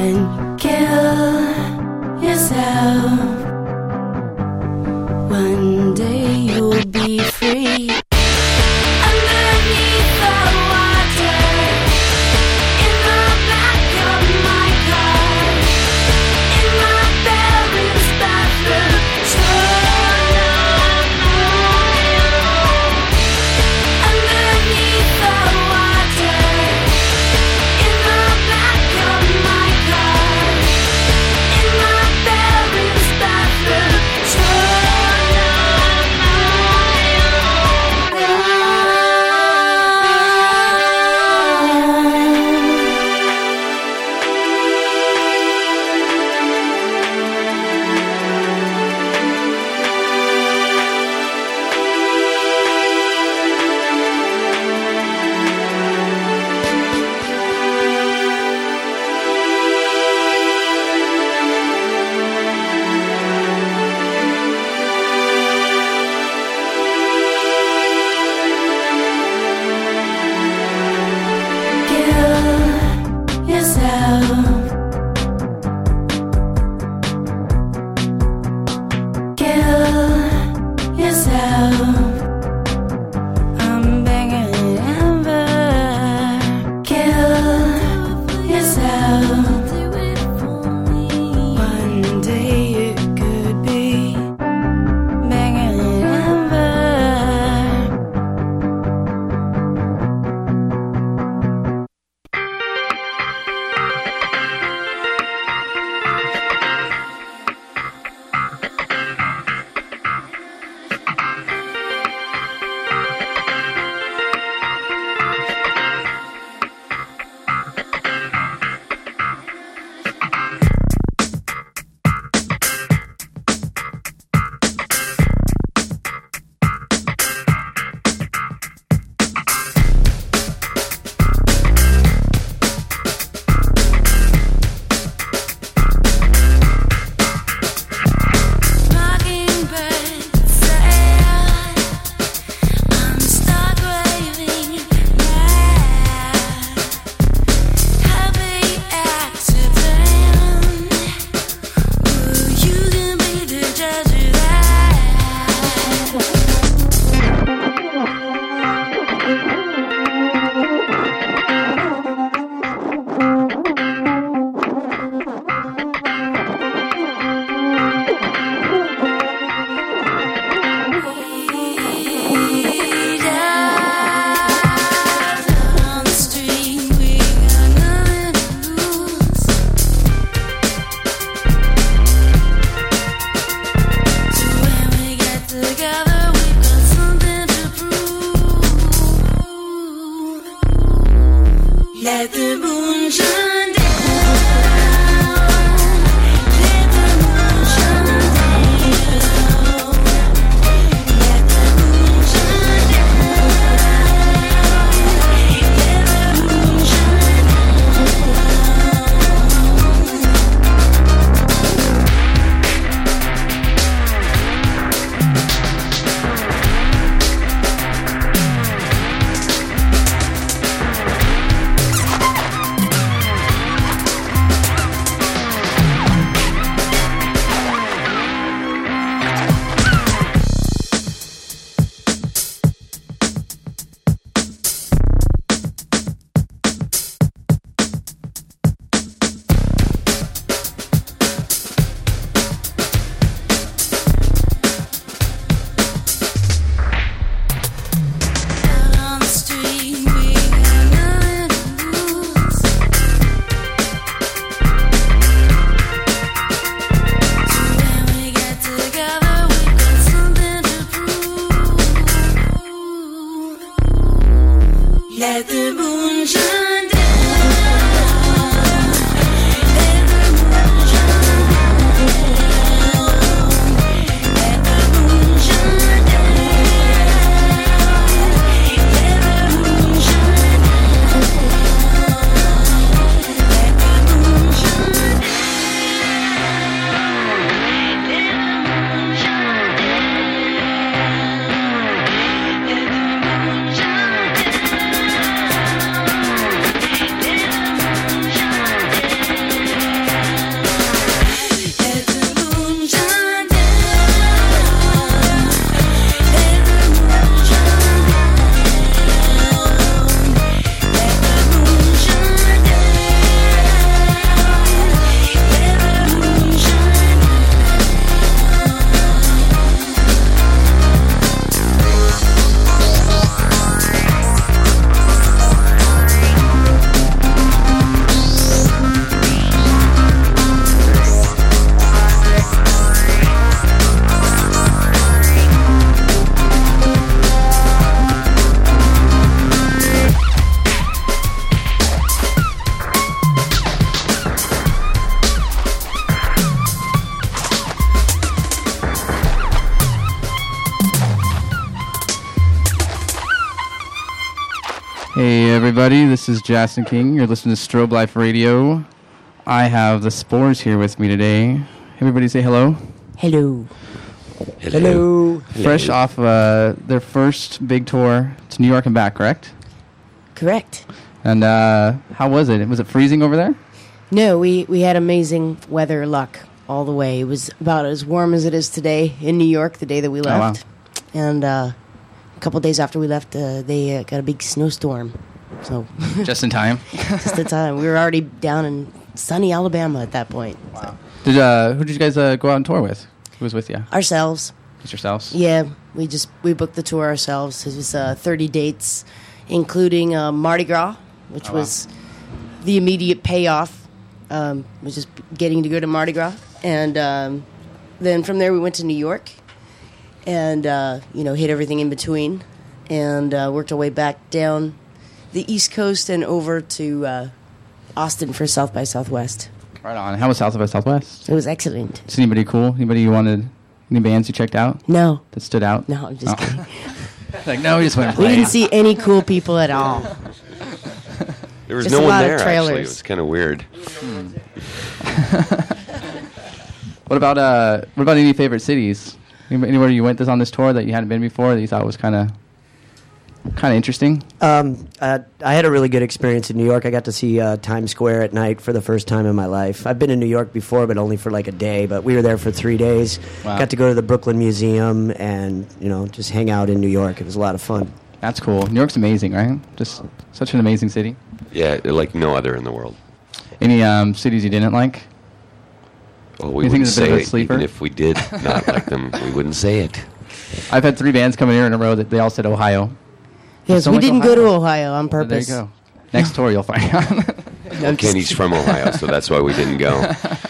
and kill yourself. One day you'll be free. Underneath the water, in the back of my car, in my parents' bathroom, torn on my own. Underneath the water, in the back of my car, in my parents' bathroom, torn on my own. Kill yourself. Kill yourself. I'm begging ever. Kill yourself. One day it could be begging ever. everybody. This is Jason King. You're listening to Strobe Life Radio. I have the Spores here with me today. Everybody say hello. Hello. Hello. Fresh off their first big tour to New York and back, correct? Correct. And how was it? Was it freezing over there? No, we had amazing weather luck all the way. It was about as warm as it is today in New York the day that we left. Oh, wow. And a couple days after we left, they got a big snowstorm. So Just in time. just the time. We were already down in sunny Alabama at that point. Wow. Who did you guys go out on tour with? Who was with you? Ourselves. Just yourselves? Yeah, we booked the tour ourselves. It was 30 dates, including Mardi Gras, which was the immediate payoff. Was just getting to go to Mardi Gras, and then from there we went to New York, and hit everything in between, and worked our way back down the East Coast and over to Austin for South by Southwest. Right on. How was South by Southwest? It was excellent. Is anybody cool? Anybody you wanted? Any bands you checked out No, that stood out? no, I'm just kidding. Like, no, we just went and We played. didn't see any cool people at all. There was Just no a one lot of there, actually. trailers. It was kind of weird. What about any favorite cities? Anywhere you went on this tour that you hadn't been before that you thought was kind of interesting? I had a really good experience in New York. I got to see Times Square at night for the first time in my life. I've been in New York before, but only for like a day. But we were there for 3 days. Wow. Got to go to the Brooklyn Museum and just hang out in New York. It was a lot of fun. That's cool. New York's amazing, right? Just such an amazing city. Yeah, like no other in the world. Any cities you didn't like? Well, we You think wouldn't it's a bit say of a it. sleeper? Even if we did not like them, we wouldn't say it. I've had 3 bands come in here in a row that they all said Ohio. Yes, So we much didn't Ohio. go to Ohio on So there purpose. you go. Next tour you'll find out. Well, Kenny's from Ohio, so that's why we didn't go.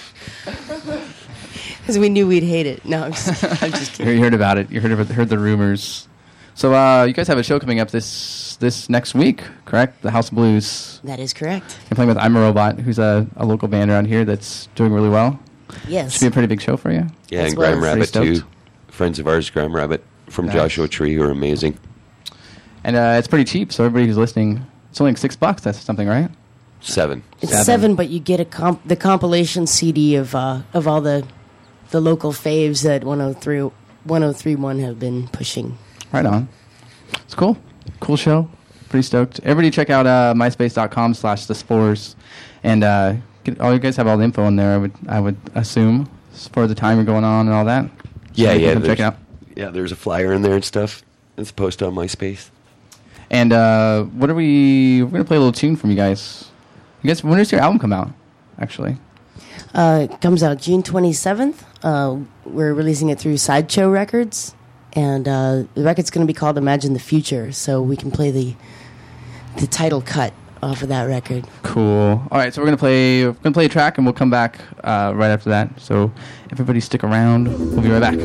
Because we knew we'd hate it. No, I'm just kidding. You heard about it. You heard the rumors. So you guys have a show coming up this next week, correct? The House of Blues. That is correct. You're playing with I'm a Robot, who's a local band around here that's doing really well. Yes. Should be a pretty big show for you. Yeah, As and well. Graham Pretty Rabbit, too. stoked. Friends of ours, Graham Rabbit from Nice. Joshua Tree, who are amazing. And it's pretty cheap, so everybody who's listening, it's only like $6. That's something, right? 7. It's 7. 7, but you get the compilation CD of all the local faves that 103.1 have been pushing. Right on. It's cool. Cool show. Pretty stoked. Everybody check out myspace.com/thespores. And you guys have all the info in there, I would assume, for the time you're going on and all that. Yeah, People yeah. can check it out. Yeah, there's a flyer in there and stuff. It's posted on MySpace. And we're going to play a little tune from you guys. When does your album come out, actually? It comes out June 27th. We're releasing it through Sideshow Records. And the record's going to be called Imagine the Future, so we can play the title cut off of that record. Cool. All right, so we're gonna play a track, and we'll come back right after that. So everybody stick around. We'll be right back.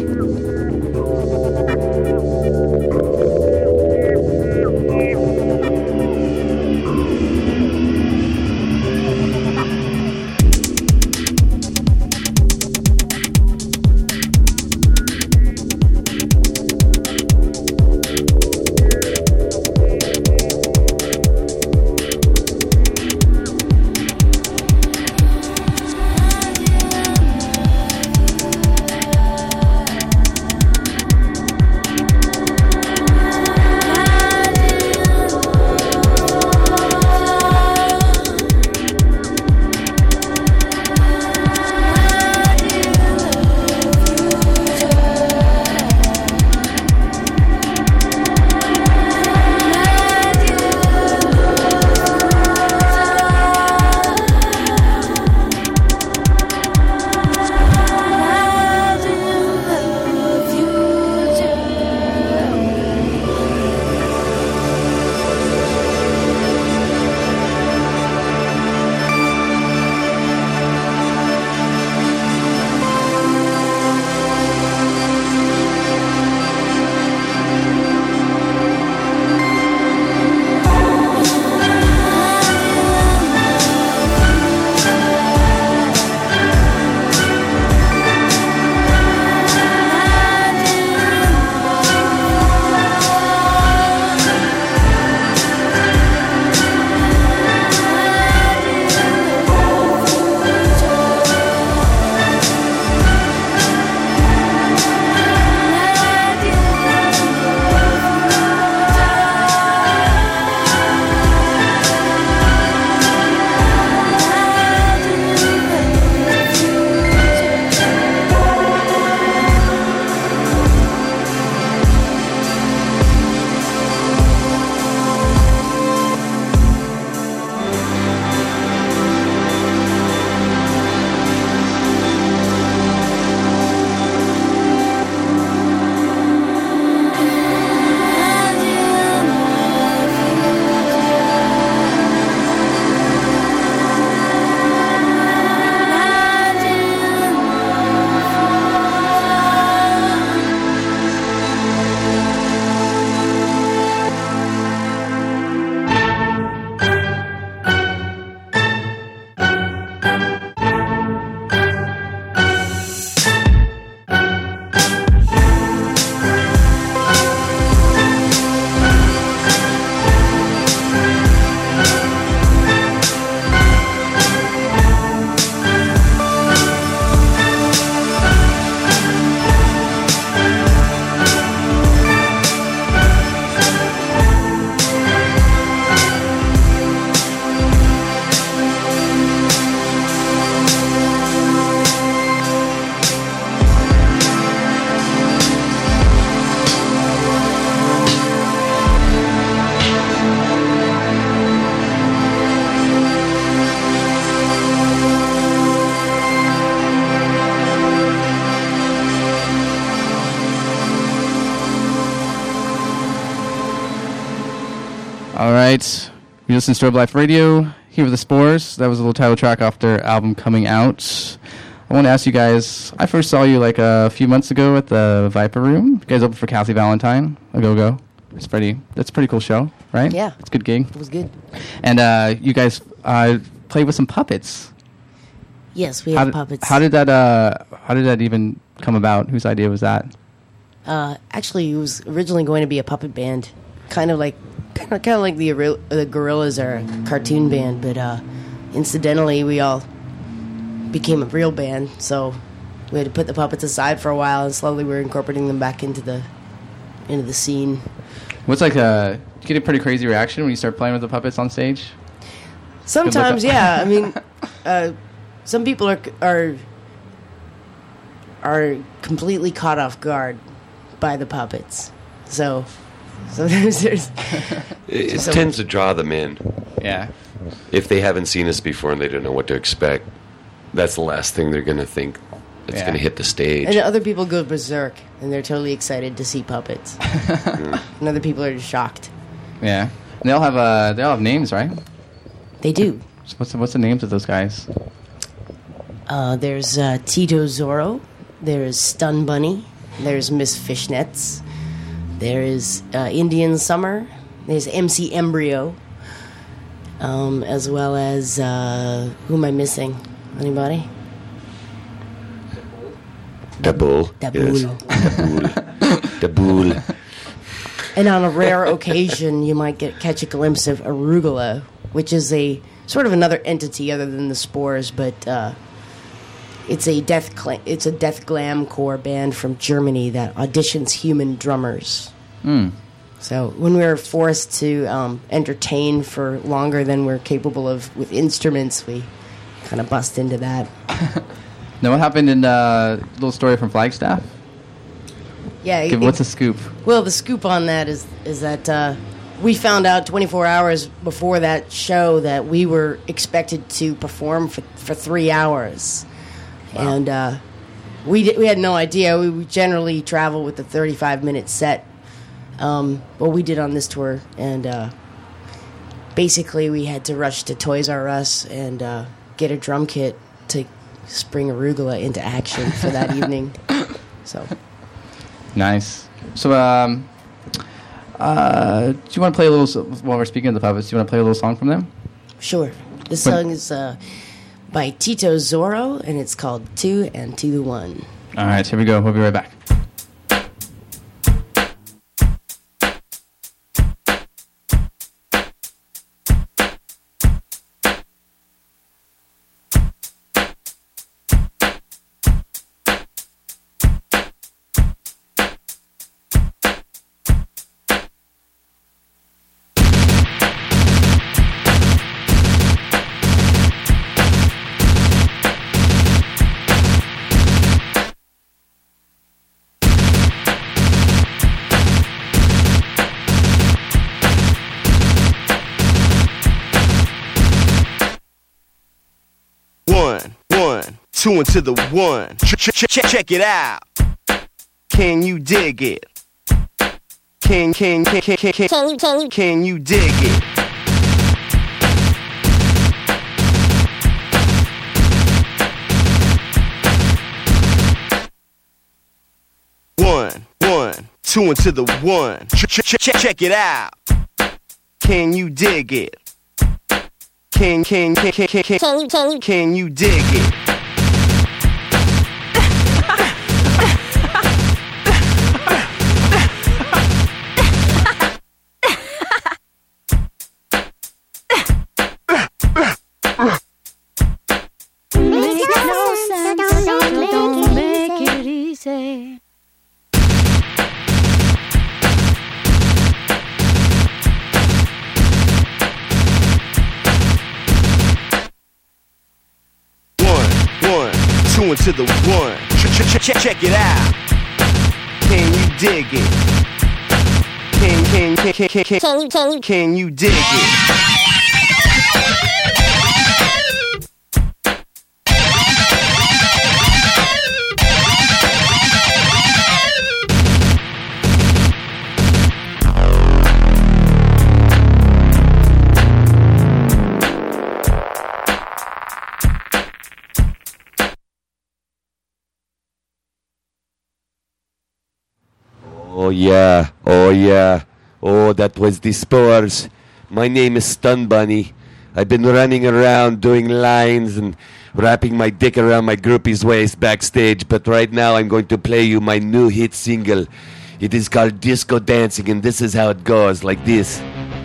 right. You listen to Strobe Life Radio here with the Spores. That was a little title track off their album coming out. I want to ask you guys, I first saw you like a few months ago at the Viper Room. You guys opened for Kathy Valentine, a go-go. That's a pretty cool show, right? Yeah. It's a good gig. It was good. And you guys played with some puppets. Yes, we have puppets. How did that even come about? Whose idea was that? Actually, it was originally going to be a puppet band, kind of like the Gorillas are a cartoon band, but incidentally, we all became a real band, so we had to put the puppets aside for a while, and slowly we're incorporating them back into the scene. What's like you get a pretty crazy reaction when you start playing with the puppets on stage? Sometimes, yeah. I mean, some people are completely caught off guard by the puppets. So there's It tends to draw them in. Yeah. If they haven't seen us before and they don't know what to expect, that's the last thing they're going to think that's going to hit the stage. And other people go berserk, and they're totally excited to see puppets. And other people are just shocked. Yeah. And they all have names, right? They do. So what's the names of those guys? There's Tito Zorro. There's Stun Bunny. There's Miss Fishnets. There is Indian Summer. There's MC Embryo. As well as who am I missing? Anybody? Dabul. Dabul. Yes. Dabul. And on a rare occasion, you might catch a glimpse of Arugula, which is a sort of another entity other than the Spores, but it's a death glamcore band from Germany that auditions human drummers. So when we were forced to entertain for longer than we're capable of with instruments, we kind of bust into that. Now, what happened in little story from Flagstaff? Yeah. What's the scoop? Well, the scoop on that is that we found out 24 hours before that show that we were expected to perform for 3 hours. Wow. And we had no idea. We generally travel with a 35-minute set. What we did on this tour, and basically we had to rush to Toys R Us and get a drum kit to spring Arugula into action for that evening. So nice. So, do you want to play a little? While we're speaking of the puppets, do you want to play a little song from them? Sure. This song is by Tito Zorro, and it's called 2 and 2 to 1. All right, here we go. We'll be right back. Two into the one. Check it out. Can you dig it? Can you dig it? One, two into the one. Check it out. Can you dig it? Can you dig it? To the one. Check it out. Can you dig it? Can you dig it? Oh, yeah. Oh, yeah. Oh, that was the Spores. My name is Stun Bunny. I've been running around doing lines and wrapping my dick around my groupie's waist backstage, but right now I'm going to play you my new hit single. It is called Disco Dancing, and this is how it goes, like this.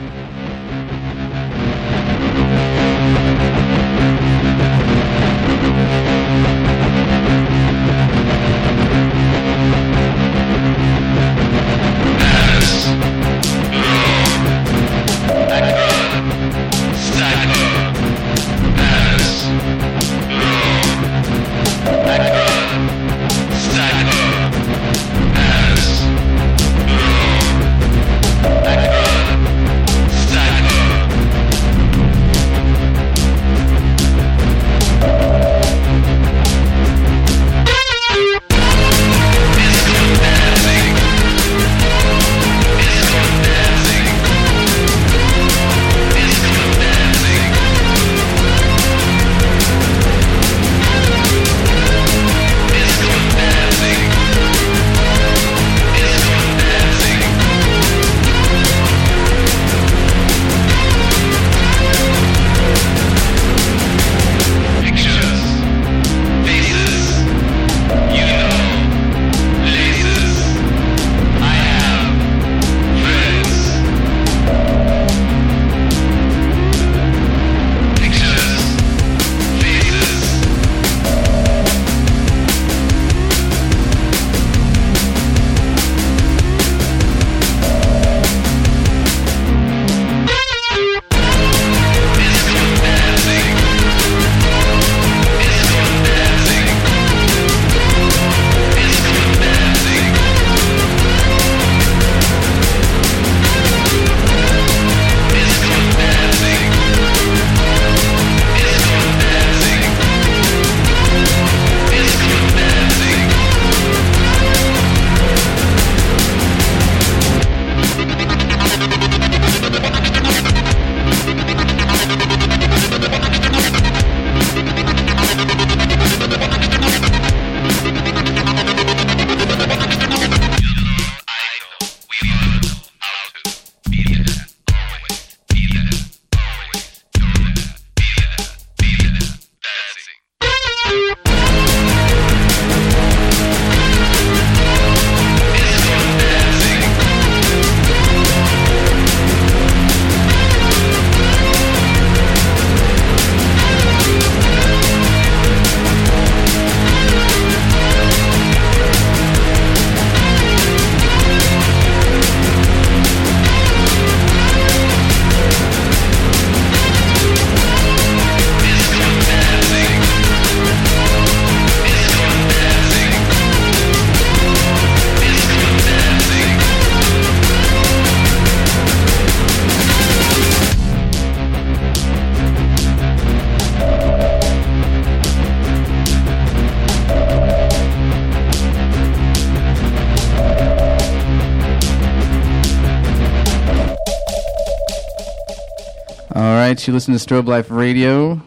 right, you listen to Strobe Life Radio.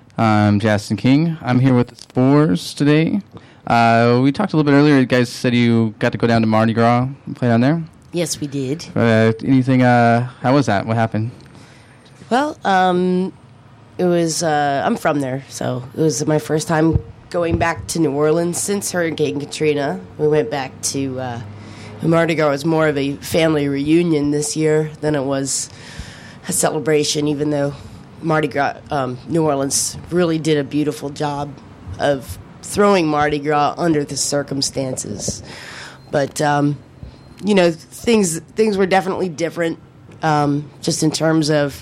I'm Justin King. I'm here with the Spores today. We talked a little bit earlier. You guys said you got to go down to Mardi Gras and play down there. Yes, we did. Anything? How was that? What happened? Well, it was. I'm from there, so it was my first time going back to New Orleans since Hurricane Katrina. We went back to Mardi Gras. Was more of a family reunion this year than it was a celebration. Even though Mardi Gras, New Orleans really did a beautiful job of throwing Mardi Gras under the circumstances, but you know, things were definitely different, just in terms of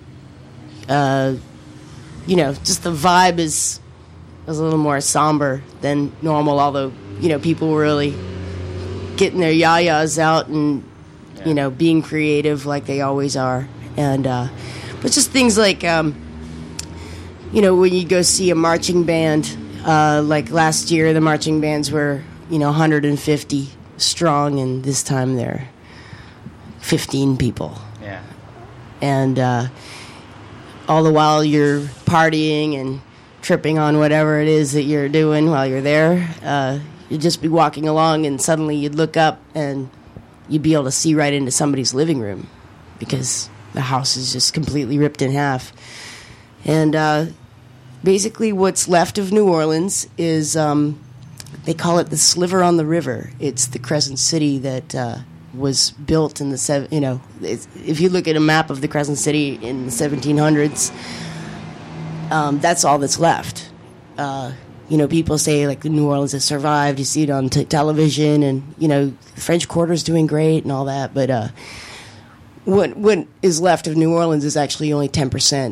you know, just the vibe was a little more somber than normal, although, you know, people were really getting their yayas out and, you know, being creative like they always are. And but just things like, you know, when you go see a marching band, like last year the marching bands were, you know, 150 strong, and this time they're 15 people. Yeah. And all the while you're partying and tripping on whatever it is that you're doing while you're there. You'd just be walking along, and suddenly you'd look up, and you'd be able to see right into somebody's living room because the house is just completely ripped in half. And basically what's left of New Orleans is, they call it the sliver on the river. It's the Crescent City that was built in the, if you look at a map of the Crescent City in the 1700s, that's all that's left. People say like New Orleans has survived. You see it on television, and the French Quarter's doing great and all that. But what is left of New Orleans is actually only 10%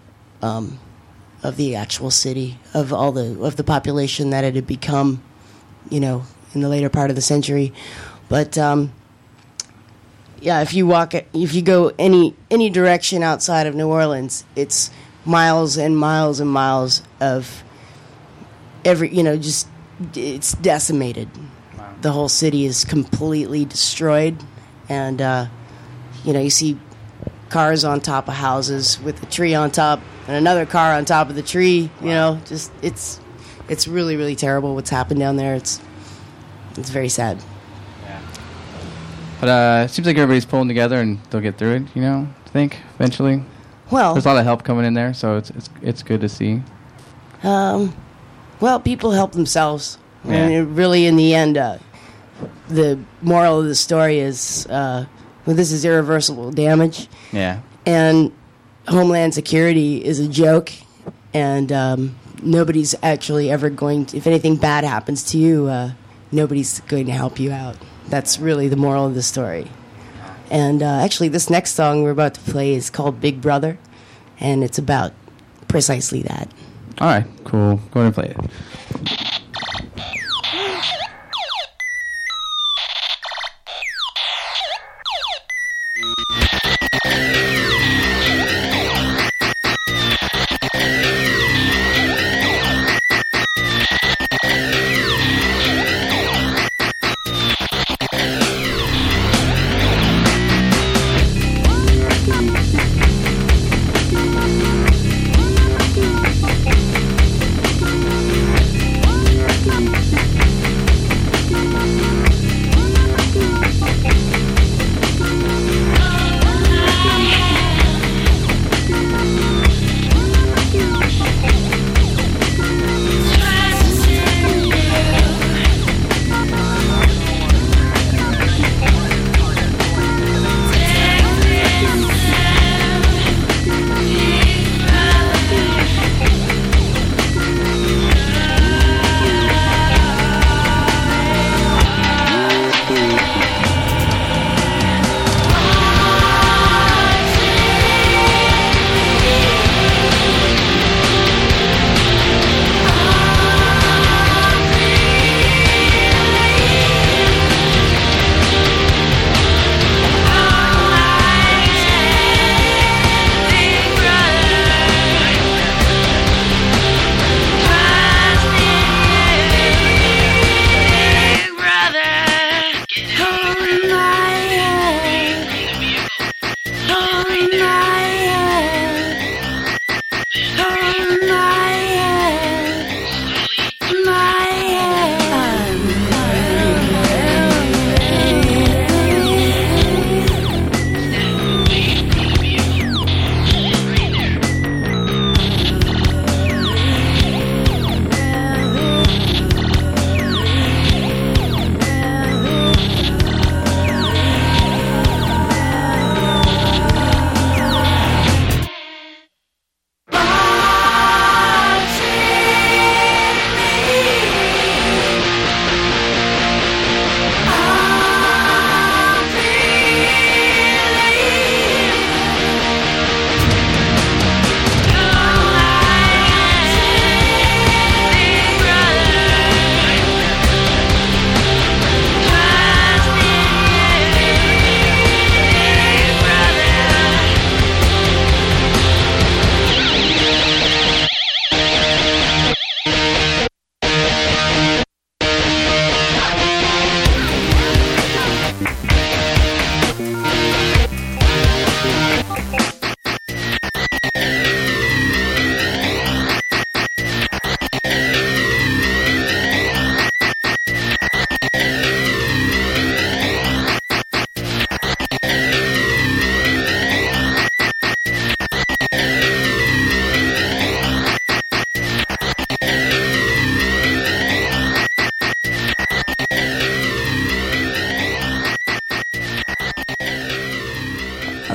of the actual city, of the population that it had become, in the later part of the century. But if you go any direction outside of New Orleans, it's miles and miles and miles of it's decimated. Wow. The whole city is completely destroyed, and you see cars on top of houses with a tree on top and another car on top of the tree. Wow. It's really, really terrible what's happened down there. It's very sad. Yeah. But it seems like everybody's pulling together and they'll get through it. I think eventually. Well, there's a lot of help coming in there, so it's good to see. Well, people help themselves. Yeah. I mean, really, in the end, the moral of the story is, this is irreversible damage. Yeah. And Homeland Security is a joke, and nobody's actually ever going to, if anything bad happens to you, nobody's going to help you out. That's really the moral of the story. And actually, this next song we're about to play is called Big Brother, and it's about precisely that. All right, cool. Go ahead and play it.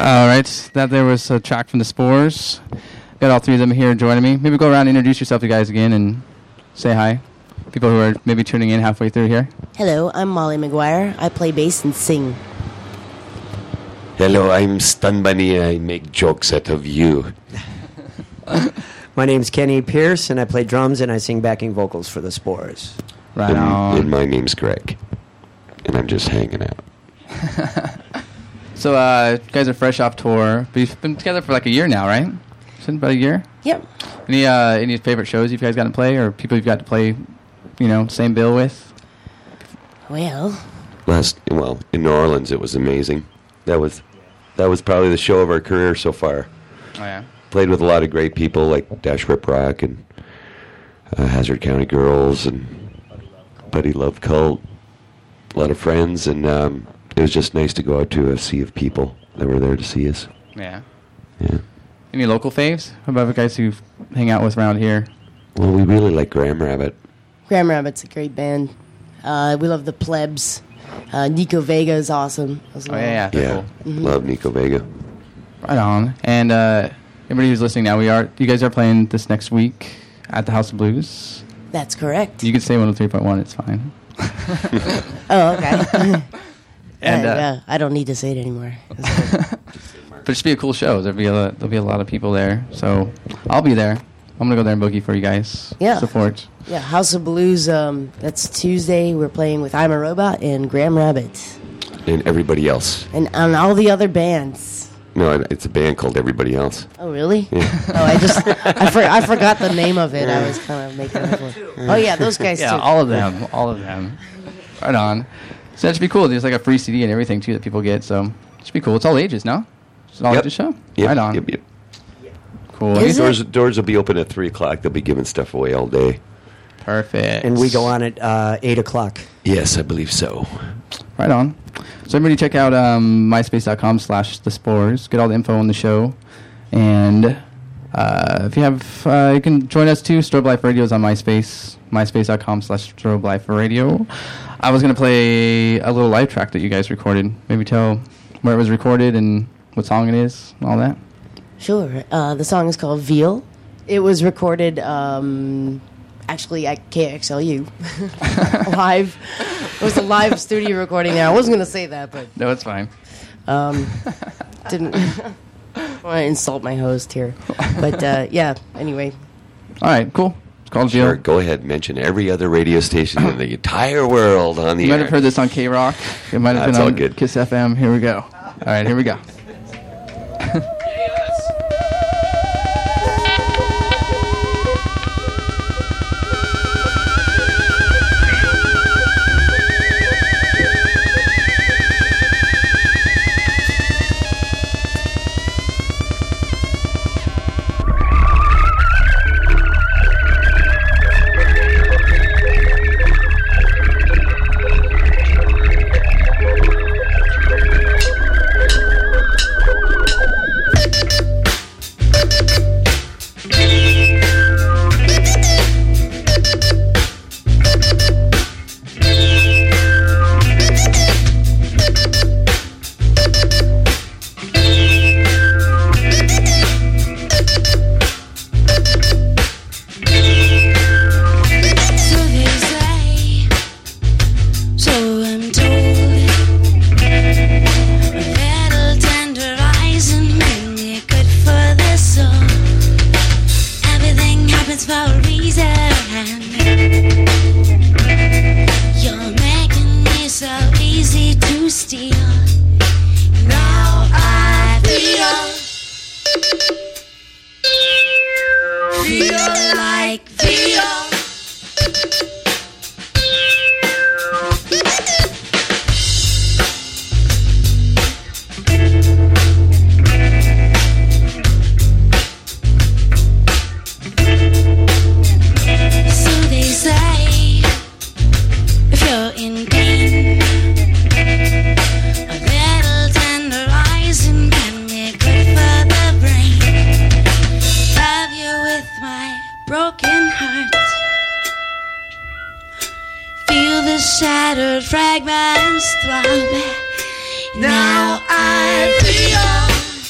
All right, that there was a track from the Spores. Got all three of them here joining me. Maybe go around and introduce yourself to you guys again and say hi. People who are maybe tuning in halfway through here. Hello, I'm Molly McGuire. I play bass and sing. Hello, I'm Stun Bunny. I make jokes out of you. My name's Kenny Pierce, and I play drums and I sing backing vocals for the Spores. Right And on. my name's Greg. And I'm just hanging out. So, you guys are fresh off tour, but you've been together for like a year now, right? It's been about a year? Yep. Any favorite shows you guys got to play, or people you've got to play, same bill with? Well, In New Orleans, it was amazing. That was probably the show of our career so far. Oh, yeah. Played with a lot of great people like Dash Rip Rock and Hazard County Girls and Buddy Love Cult. A lot of friends, and it was just nice to go out to a sea of people that were there to see us. Yeah. Yeah. Any local faves? How about the guys who hang out with around here? Well, we really like Graham Rabbit. Graham Rabbit's a great band. We love the Plebs. Nico Vega is awesome as well. Oh, yeah. Yeah, Cool. love Nico Vega. Right on. And everybody who's listening now, you guys are playing this next week at the House of Blues. That's correct. You can say 103.1, it's fine. Oh, okay. And I don't need to say it anymore. but it should be a cool show. There'll be a lot of people there. So I'll be there. I'm gonna go there and boogie for you guys. Yeah. Support. Yeah, House of Blues, that's Tuesday. We're playing with I'm a Robot and Graham Rabbit. And everybody else. And all the other bands. No, it's a band called Everybody Else. Oh, really? Yeah. Oh, I forgot the name of it. I was kind of making it up. Oh, yeah, those guys Yeah, too. all of them. Right on. So that should be cool. There's like a free CD and everything too that people get. So it should be cool. It's all ages, no? It's an all ages show. Yep. Right on. Yep. Cool. Is it? Doors will be open at 3 o'clock. They'll be giving stuff away all day. Perfect. And we go on at 8 o'clock. Yes, I believe so. Right on. So everybody check out myspace.com/the Spores. Get all the info on the show. And if you have, you can join us too. Strobe Life Radio is on MySpace. myspace.com/Strobe Life Radio. I was going to play a little live track that you guys recorded. Maybe tell where it was recorded and what song it is and all that. Sure. The song is called Veal. It was recorded actually at KXLU live. It was a live studio recording there. I wasn't going to say that, but No, it's fine. didn't want to insult my host here. But yeah, anyway. All right, cool. It's called Sure, Veal. go ahead. Mention every other radio station in the entire world on the You might air. have heard this on K-Rock. It might have That's been all on good. Kiss FM. Here we go. All right, here we go. So they say, so I'm told. That'll tenderize and make me good for the soul. Everything happens for a reason. You're making me so easy to steal. Now I feel like feel. So they say, if you're in pain, a little tenderizing can be good for the brain. Love you with my broken heart. Feel the shattered fragments throb. Now I feel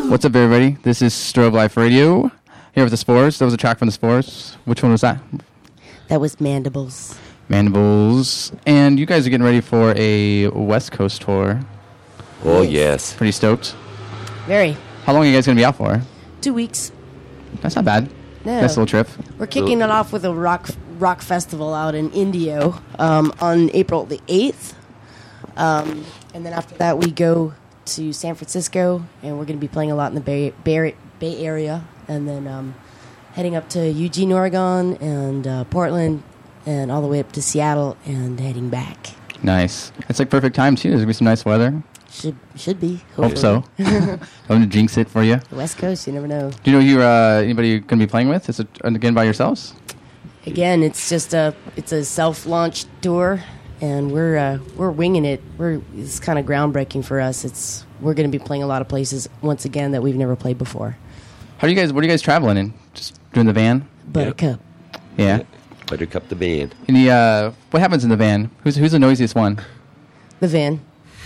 What's up, everybody? This is Strobe Life Radio. Here with the Spores. That was a track from the Spores. Which one was that? That was Mandibles. Mandibles. And you guys are getting ready for a West Coast tour. Oh, yes. Pretty stoked. Very. How long are you guys going to be out for? 2 weeks. That's not bad. No. Nice little trip. We're kicking it off with a rock festival out in Indio on April the 8th. And then after that, we go to San Francisco, and we're going to be playing a lot in the Bay Area. And then heading up to Eugene, Oregon, and Portland, and all the way up to Seattle, and heading back. Nice. It's like perfect time, too. There's going to be some nice weather. Should be. Hope so. I'm going to jinx it for you. The West Coast, you never know. Do you know who anybody you're going to be playing with? Is it, again, by yourselves? Again, it's just a self-launched tour, and we're winging it. It's kind of groundbreaking for us. We're going to be playing a lot of places once again that we've never played before. What are you guys traveling in? Just doing the van? Buttercup. Yeah. Buttercup the band. And what happens in the van? Who's the noisiest one? The van.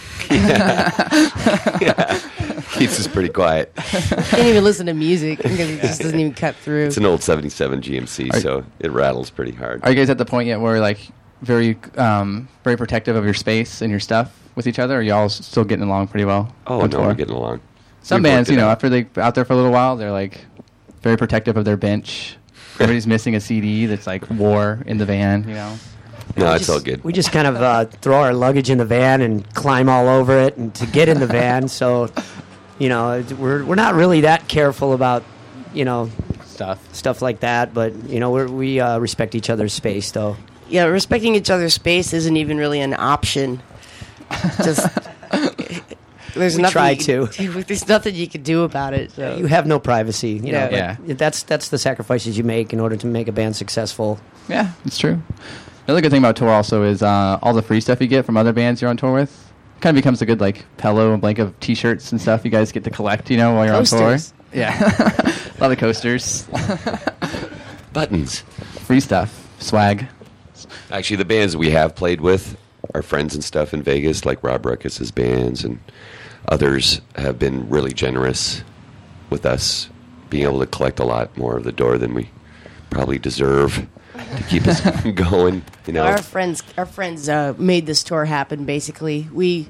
Keeps us pretty quiet. Can't even listen to music because it just doesn't even cut through. It's an old 77 GMC, so it rattles pretty hard. Are you guys at the point yet where like very protective of your space and your stuff with each other? Or are y'all still getting along pretty well? Oh, no, we're getting along. Some bands, after they're out there for a little while, they're like very protective of their bench. Everybody's missing a CD that's like War in the van, No, it's all good. We just kind of throw our luggage in the van and climb all over it and to get in the van. So, we're not really that careful about, stuff like that. But, we respect each other's space, though. Yeah, respecting each other's space isn't even really an option. Just there's We nothing try you can, there's nothing you can do about it. So. You have no privacy, Yeah. but that's the sacrifices you make in order to make a band successful. Yeah, it's true. Another good thing about tour also is all the free stuff you get from other bands you're on tour with. Kind of becomes a good pillow and blanket of T-shirts and stuff you guys get to collect, while you're Coasters. on tour. Yeah, a lot of coasters, Buttons. free stuff, swag. Actually, the bands we have played with are friends and stuff in Vegas, like Rob Ruckus's bands, and others have been really generous with us being able to collect a lot more of the door than we probably deserve to keep us going. Our friends made this tour happen. Basically, we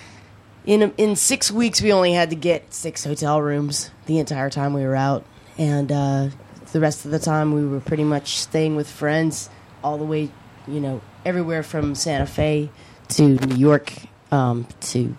in 6 weeks we only had to get 6 hotel rooms the entire time we were out, and the rest of the time we were pretty much staying with friends all the way, everywhere from Santa Fe to New York to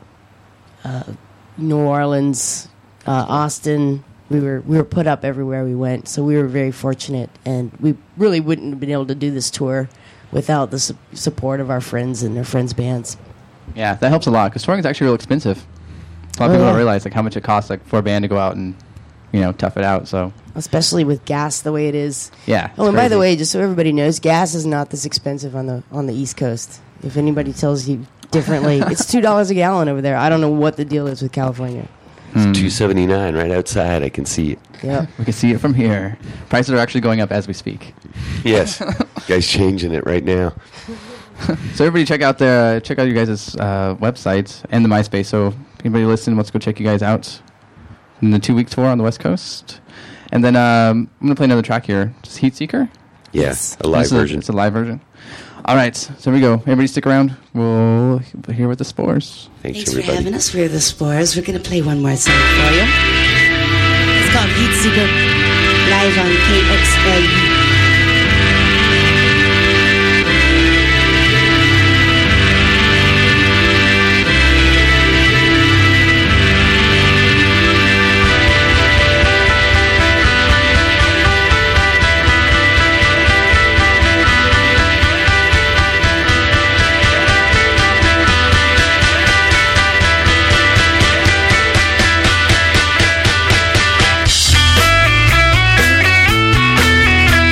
New Orleans, Austin. We were put up everywhere we went, so we were very fortunate, and we really wouldn't have been able to do this tour without the support of our friends and their friends' bands. Yeah, that helps a lot because touring is actually real expensive. A lot of people don't realize how much it costs for a band to go out and tough it out. So especially with gas the way it is. Yeah. Oh, and by the way, just so everybody knows, gas is not this expensive on the East Coast. If anybody tells you differently, it's $2 a gallon over there. I don't know what the deal is with California. It's $2.79 right outside. I can see it. Yeah, we can see it from here. Prices are actually going up as we speak. Yes, guys changing it right now. So everybody check out your guys' websites and the MySpace. So if anybody listening wants to go check you guys out in the 2-week tour on the West Coast. And then I'm going to play another track here. Just Heat Seeker? Yes, a live version. It's a live version. All right, so here we go. Everybody stick around. We'll hear with the Spores. Thanks everybody. for having us. We're the Spores. We're going to play one more song for you. It's called Heat Seeker, live on KXLU. We'll be right back.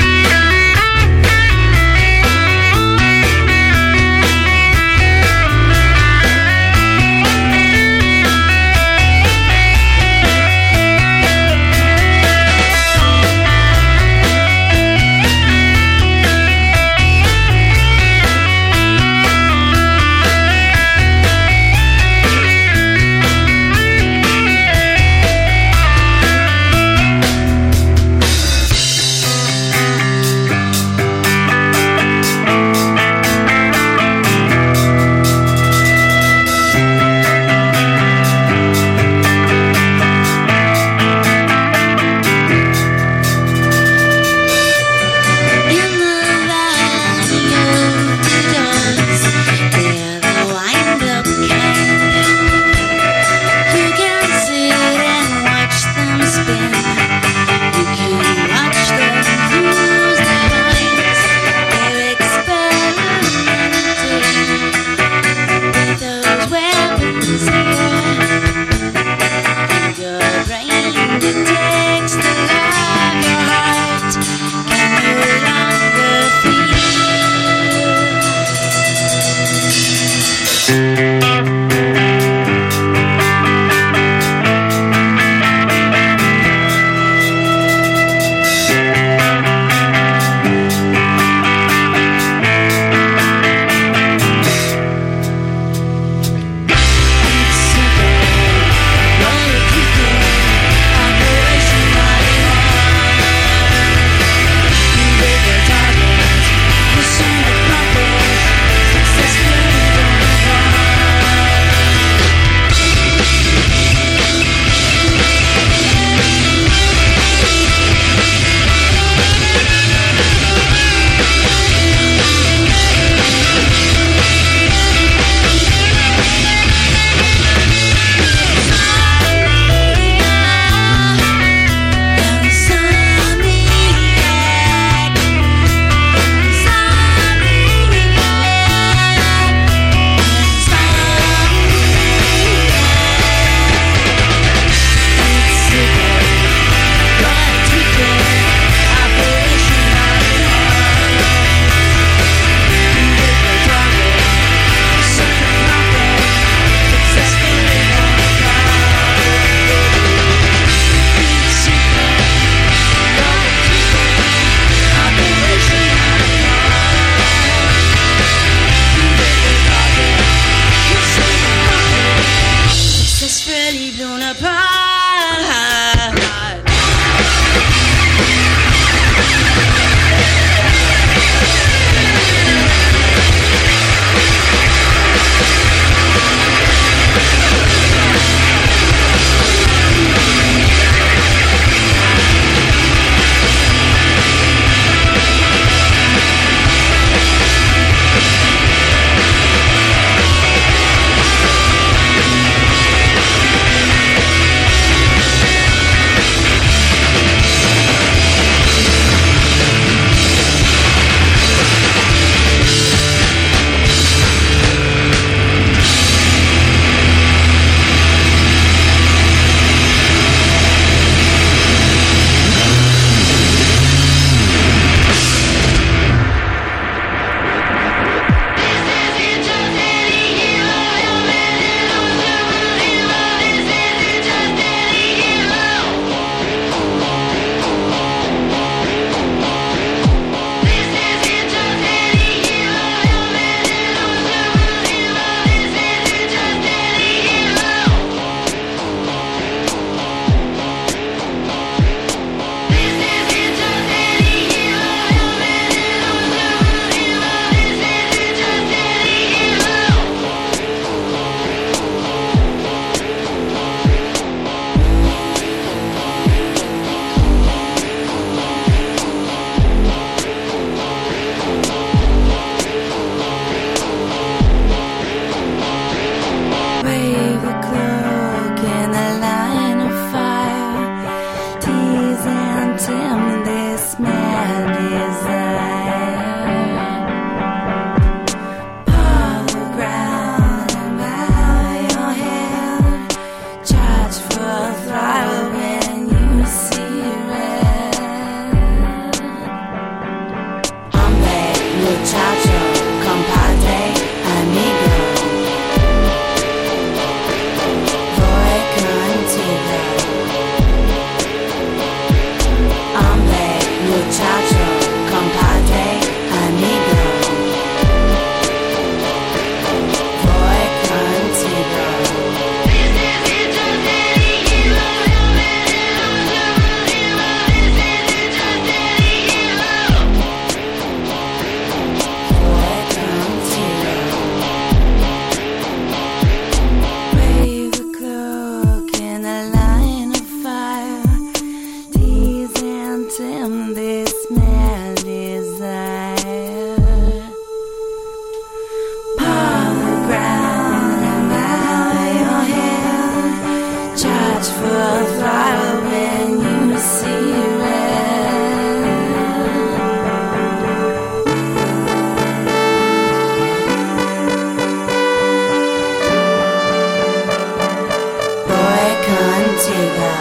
contigo,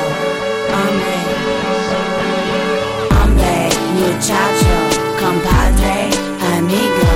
hombre, muchacho, compadre, amigo.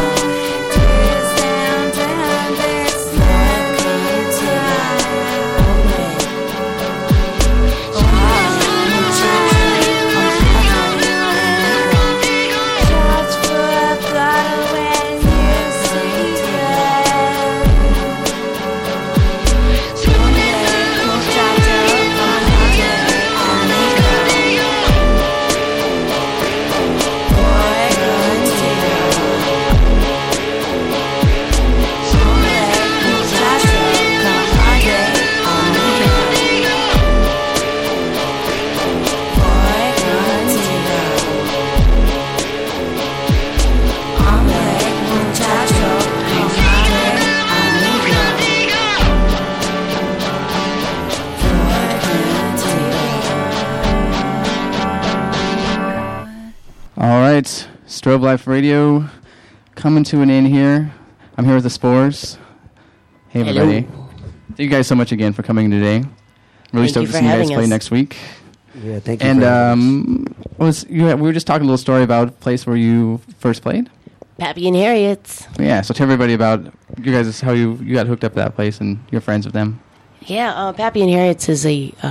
All right, Strobe Life Radio coming to an end here. I'm here with the Spores. Hey, everybody. Hello. Thank you guys so much again for coming today. I'm really Thank stoked you to for see you guys having play us. next week. Yeah, thank you. And for having us. we were just talking a little story about a place where you first played. Pappy and Harriet's. Yeah, so tell everybody about you guys, how you got hooked up to that place and you're friends with them. Yeah, Pappy and Harriet's is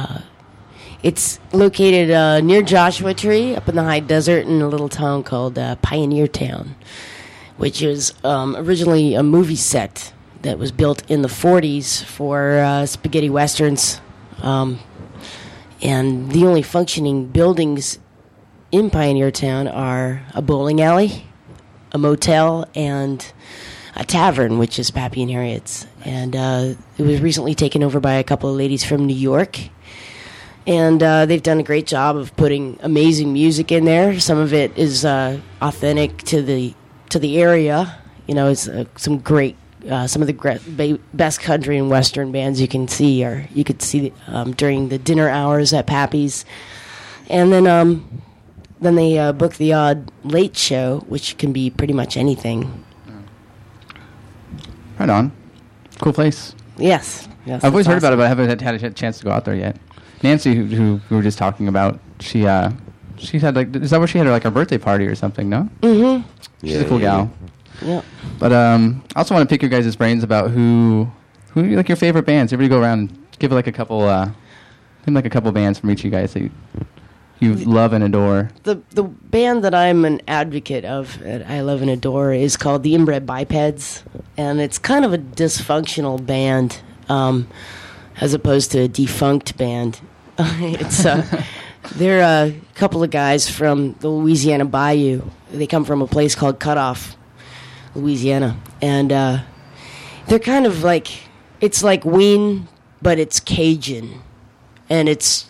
it's located near Joshua Tree up in the high desert in a little town called Pioneer Town, which is originally a movie set that was built in the 40s for spaghetti westerns. And the only functioning buildings in Pioneer Town are a bowling alley, a motel, and a tavern, which is Pappy and Harriet's. And it was recently taken over by a couple of ladies from New York. And they've done a great job of putting amazing music in there. Some of it is authentic to the area. You know, it's some great, some of the best country and western bands you can see, or you could see during the dinner hours at Pappy's. And then they book the odd late show, which can be pretty much anything. Right on. Cool place. Yes. I've always heard about it, but I haven't had a chance to go out there yet. Nancy, who we were just talking about, she had like, is that where she had like her birthday party or something? No. Mm-hmm. She's a cool gal. Yeah. But I also want to pick your guys' brains about who like your favorite bands. Everybody go around and give like a couple, name like a couple bands from each of you guys that you love and adore. The band that I'm an advocate of, that I love and adore, is called the Inbred Bipeds, and it's kind of a dysfunctional band, as opposed to a defunct band. It's they're a couple of guys from the Louisiana Bayou. They come from a place called Cutoff, Louisiana, and they're kind of like, it's like Ween, but it's Cajun, and it's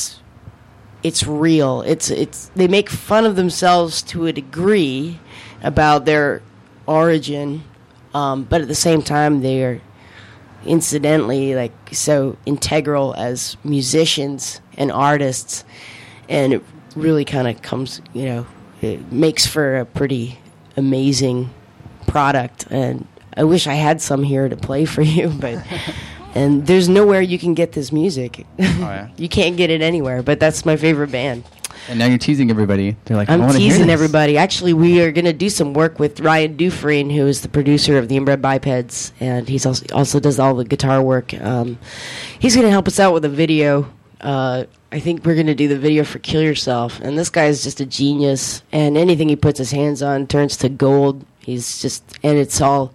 real. It's they make fun of themselves to a degree about their origin, but at the same time they're incidentally like so integral as musicians and artists, and it really kind of comes, you know, it makes for a pretty amazing product. And I wish I had some here to play for you, but and there's nowhere you can get this music. Oh, yeah. You can't get it anywhere, but that's my favorite band. And now you're teasing everybody. They're like, I I'm want to hear teasing this. everybody. Actually, we are going to do some work with Ryan Dufresne, who is the producer of the Inbred Bipeds, and he's also does all the guitar work. He's going to help us out with a video. I think we're going to do the video for Kill Yourself, and this guy is just a genius, and anything he puts his hands on turns to gold. He's just, and it's some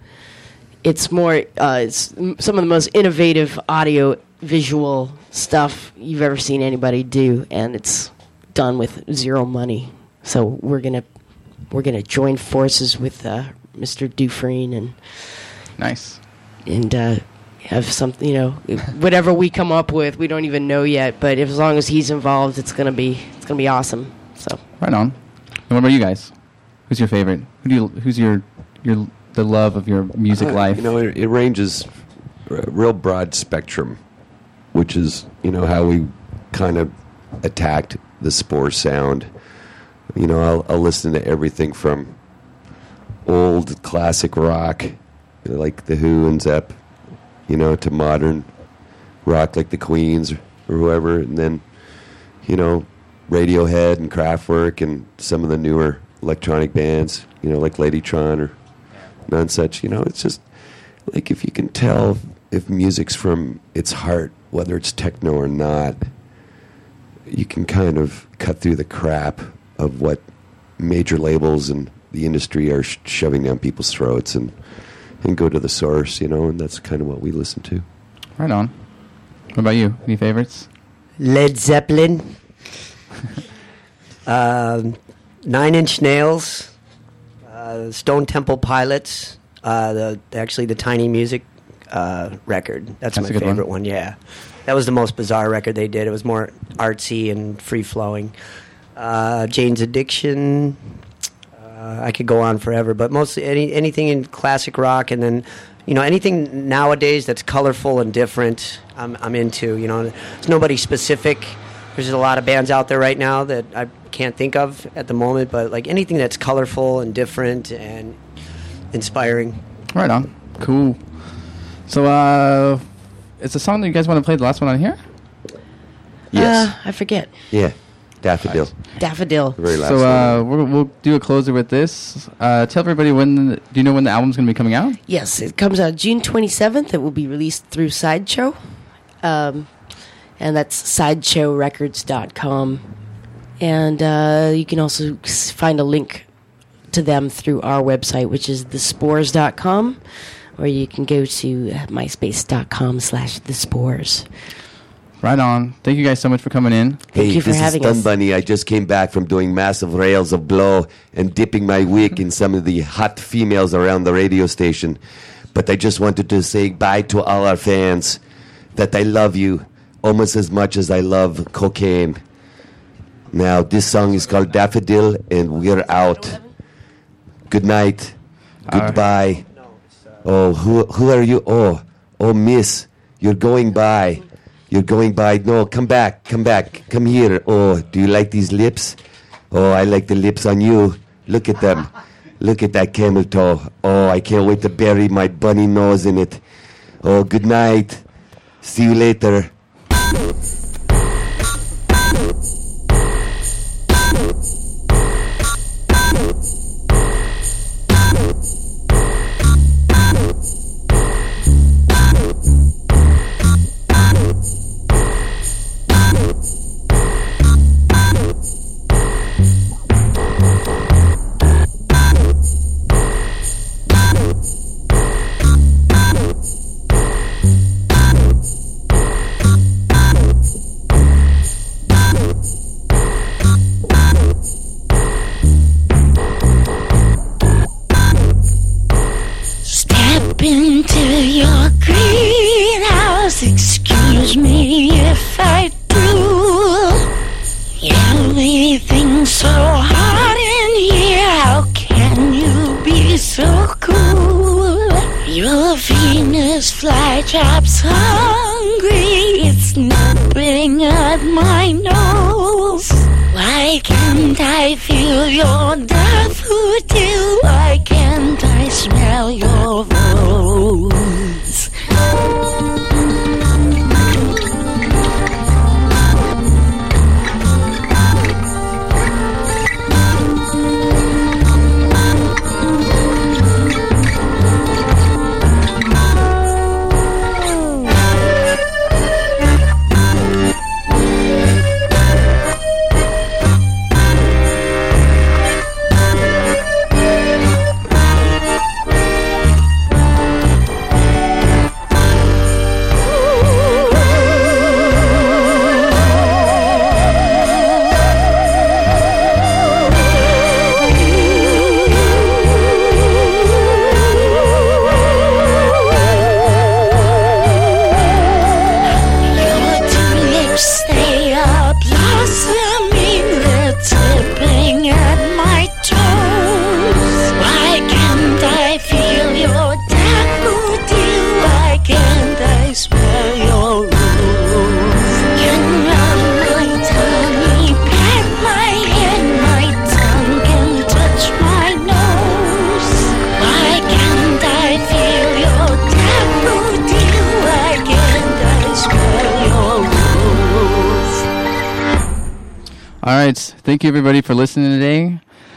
of the most innovative audio visual stuff you've ever seen anybody do, and it's done with zero money. So we're gonna join forces with Mr. Dufresne and Nice. have something, you know, whatever we come up with, we don't even know yet, but as long as he's involved, it's gonna be awesome. So Right on. And what about you guys? Who's your favorite? Who's your the love of your music life? You know, it ranges a real broad spectrum, which is, you know, how we kind of attacked the Spore sound. You know, I'll listen to everything from old classic rock, like The Who and Zepp, you know, to modern rock like the Queens, or whoever, and then, you know, Radiohead and Kraftwerk and some of the newer electronic bands, you know, like Ladytron or none such. You know, it's just like if you can tell if music's from its heart, whether it's techno or not, you can kind of cut through the crap of what major labels and the industry are shoving down people's throats and go to the source, you know, and that's kind of what we listen to. Right on. What about you? Any favorites? Led Zeppelin, 9 Inch Nails, Stone Temple Pilots, the Tiny Music record. That's my a good favorite one. Yeah, that was the most bizarre record they did. It was more artsy and free flowing. Jane's Addiction. I could go on forever, but mostly anything in classic rock, and then, you know, anything nowadays that's colorful and different, I'm into. You know, it's nobody specific. There's a lot of bands out there right now that I can't think of at the moment, but like anything that's colorful and different and inspiring. Right on. Cool. So, it's a song that you guys want to play the last one on here? Yes. I forget. Yeah. Daffodil. Daffodil. The very last So one. we'll do a closer with this. Tell everybody do you know when the album's going to be coming out? Yes, it comes out June 27th. It will be released through Sideshow. And that's sideshowrecords.com. And you can also find a link to them through our website, which is thespores.com, or you can go to myspace.com/thespores. Right on. Thank you guys so much for coming in. Thank you for this having is Stun us. Bunny. I just came back from doing massive rails of blow and dipping my wick in some of the hot females around the radio station. But I just wanted to say bye to all our fans, that I love you almost as much as I love cocaine. Now, this song is called Daffodil, and we're out. Good night. Goodbye. Oh, who are you? Oh, miss, you're going by. You're going by. No, come back. Come here. Oh, do you like these lips? Oh, I like the lips on you. Look at them. Look at that camel toe. Oh, I can't wait to bury my bunny nose in it. Oh, good night. See you later. Into your greenhouse, excuse me if I do. Everything's so hot in here, how can you be so cool? Your Venus flytrap's hungry, it's nipping at my nose. Why can't I feel your daffodil? Why can't I smell your rose? All right. Thank you, everybody, for listening today.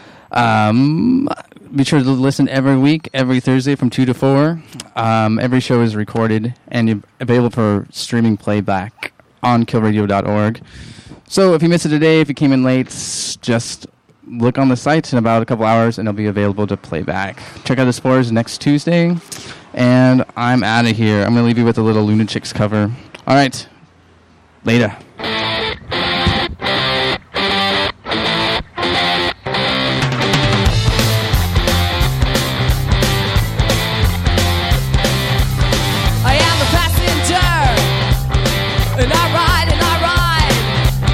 Be sure to listen every week, every Thursday from 2 to 4. Every show is recorded and available for streaming playback on killradio.org. So if you missed it today, if you came in late, just look on the site in about a couple hours and it'll be available to play back. Check out the Spores next Tuesday. And I'm out of here. I'm going to leave you with a little Lunatics cover. All right. Later.